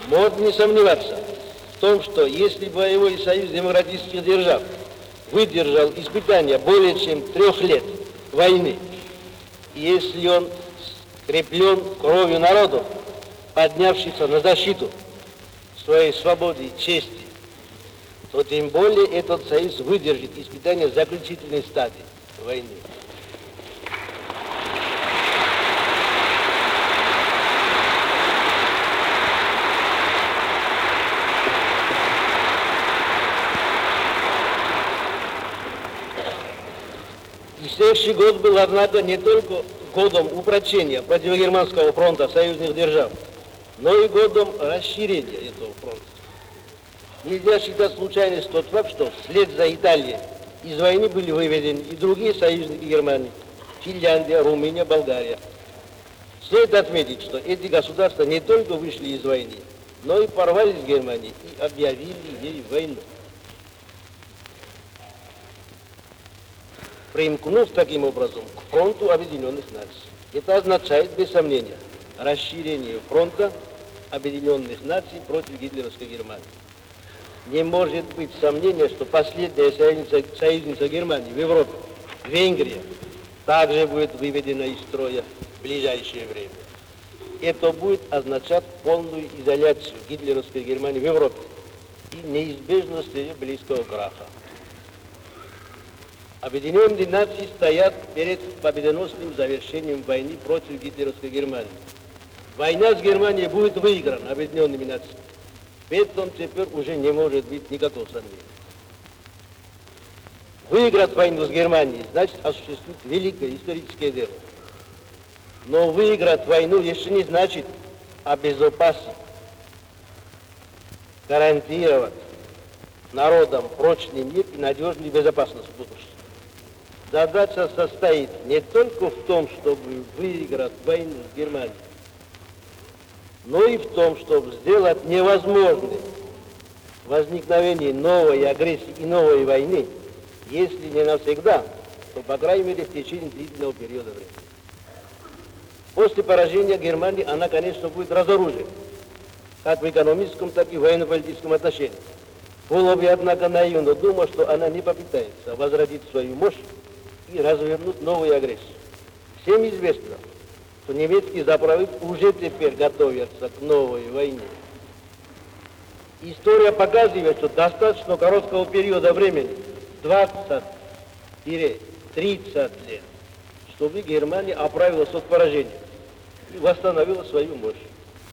Можно не сомневаться в том, что если боевой союз демократических держав выдержал испытания более чем 3 лет войны, и если он скреплен кровью народов, поднявшихся на защиту своей свободы и чести, то тем более этот союз выдержит испытания заключительной стадии войны. Истекший год был, однако, не только годом упрочения противогерманского фронта союзных держав, но и годом расширения этого фронта. Нельзя считать случайностью тот факт, что вслед за Италией из войны были выведены и другие союзники Германии – Финляндия, Румыния, Болгария. Следует отметить, что эти государства не только вышли из войны, но и порвали с Германией и объявили ей войну. Примкнув таким образом к фронту Объединенных Наций. Это означает, без сомнения, расширение фронта Объединенных Наций против гитлеровской Германии. Не может быть сомнения, что последняя союзница Германии в Европе, Венгрия, также будет выведена из строя в ближайшее время. Это будет означать полную изоляцию гитлеровской Германии в Европе и неизбежность ее близкого краха. Объединенные Нации стоят перед победоносным завершением войны против гитлеровской Германии. Война с Германией будет выиграна Объединенными Нациями. В этом теперь уже не может быть никакого сомнения. Выиграть войну с Германией значит осуществить великое историческое дело. Но выиграть войну еще не значит обезопасить, гарантировать народам прочный мир и надежную безопасность в будущем. Задача состоит не только в том, чтобы выиграть войну с Германией, но и в том, чтобы сделать невозможным возникновение новой агрессии и новой войны, если не навсегда, то, по крайней мере, в течение длительного периода времени. После поражения Германии она, конечно, будет разоружена, как в экономическом, так и в военно-политическом отношении. Было бы, однако, наивно думать, что она не попытается возродить свою мощь и развернуть новую агрессию. Всем известно, что немецкие заправы уже теперь готовятся к новой войне. История показывает, что достаточно короткого периода времени, 20-30 лет, чтобы Германия оправилась от поражения и восстановила свою мощь.